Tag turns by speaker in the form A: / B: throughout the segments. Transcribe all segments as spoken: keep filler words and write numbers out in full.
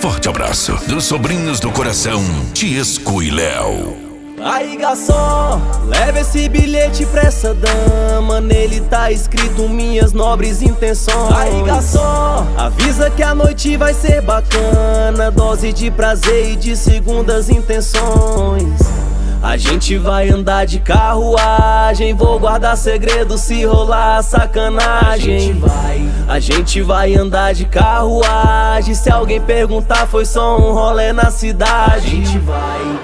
A: Forte abraço dos sobrinhos do coração, Tiesco e Léo.
B: Aí garçom, leva esse bilhete pra essa dama, nele tá escrito minhas nobres intenções. Aí garçom, avisa que a noite vai ser bacana, dose de prazer e de segundas intenções. A gente vai andar de carruagem, vou guardar segredo se rolar sacanagem. A gente vai, a gente vai andar de carruagem, se alguém perguntar foi só um rolê na cidade. A gente vai.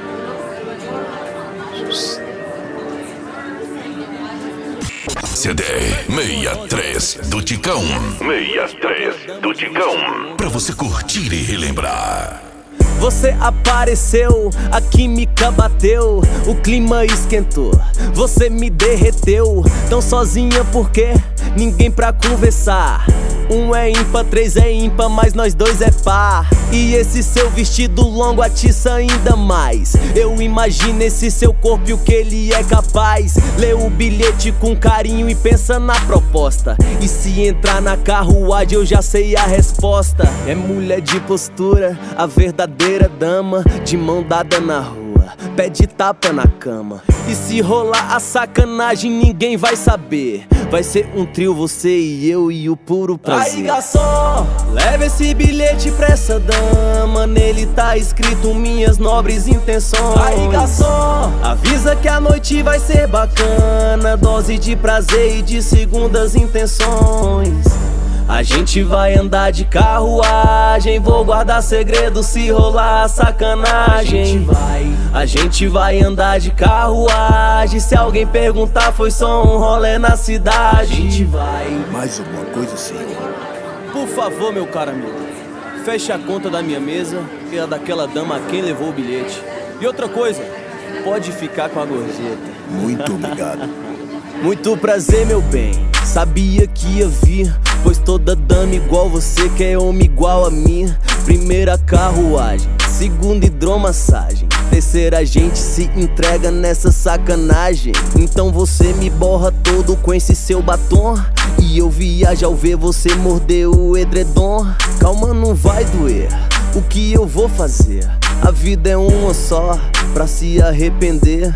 A: C D sessenta e três do Ticão. sessenta e três do Ticão. Pra você curtir e relembrar.
B: Você apareceu, a química bateu, o clima esquentou, você me derreteu. Tão sozinha porque ninguém pra conversar. Um é ímpar, três é ímpar, mas nós dois é par. E esse seu vestido longo atiça ainda mais. Eu imagino esse seu corpo e o que ele é capaz. Lê o bilhete com carinho e pensa na proposta. E se entrar na carruagem eu já sei a resposta. É mulher de postura, a verdadeira dama, de mão dada na rua, pede tapa na cama. E se rolar a sacanagem ninguém vai saber. Vai ser um trio, você e eu e o puro prazer. Aí garçom, leva esse bilhete pra essa dama, nele tá escrito minhas nobres intenções. Aí garçom, avisa que a noite vai ser bacana, dose de prazer e de segundas intenções. A gente vai andar de carruagem, vou guardar segredo se rolar sacanagem. A gente vai, a gente vai andar de carruagem, se alguém perguntar foi só um rolê na cidade. A gente vai.
C: Mais alguma coisa, senhor?
B: Por favor, meu caro amigo, feche a conta da minha mesa e a daquela dama a quem levou o bilhete. E outra coisa, pode ficar com a gorjeta.
C: Muito obrigado.
B: Muito prazer, meu bem, sabia que ia vir, pois toda dama igual você quer homem igual a mim. Primeira carruagem, segunda hidromassagem, terceira a gente se entrega nessa sacanagem. Então você me borra todo com esse seu batom, e eu viajo ao ver você morder o edredom. Calma, não vai doer, o que eu vou fazer? A vida é uma só, pra se arrepender.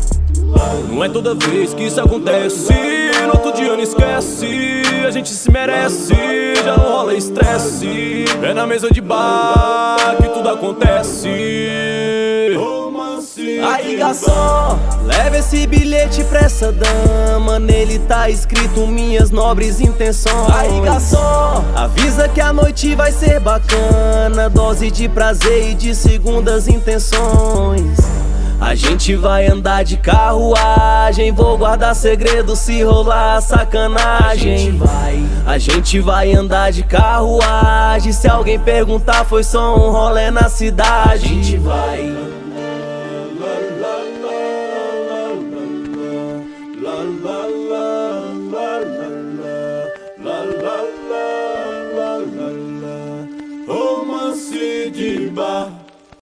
B: Não é toda vez que isso acontece, no outro dia não esquece, a gente se merece, já não rola estresse. É na mesa de bar que tudo acontece. Aí garçom, leva esse bilhete pra essa dama, nele tá escrito minhas nobres intenções. Aí garçom, avisa que a noite vai ser bacana, dose de prazer e de segundas intenções. A gente vai andar de carruagem, vou guardar segredo se rolar sacanagem. A gente vai, a gente vai andar de carruagem, se alguém perguntar foi só um rolê na cidade. A gente vai.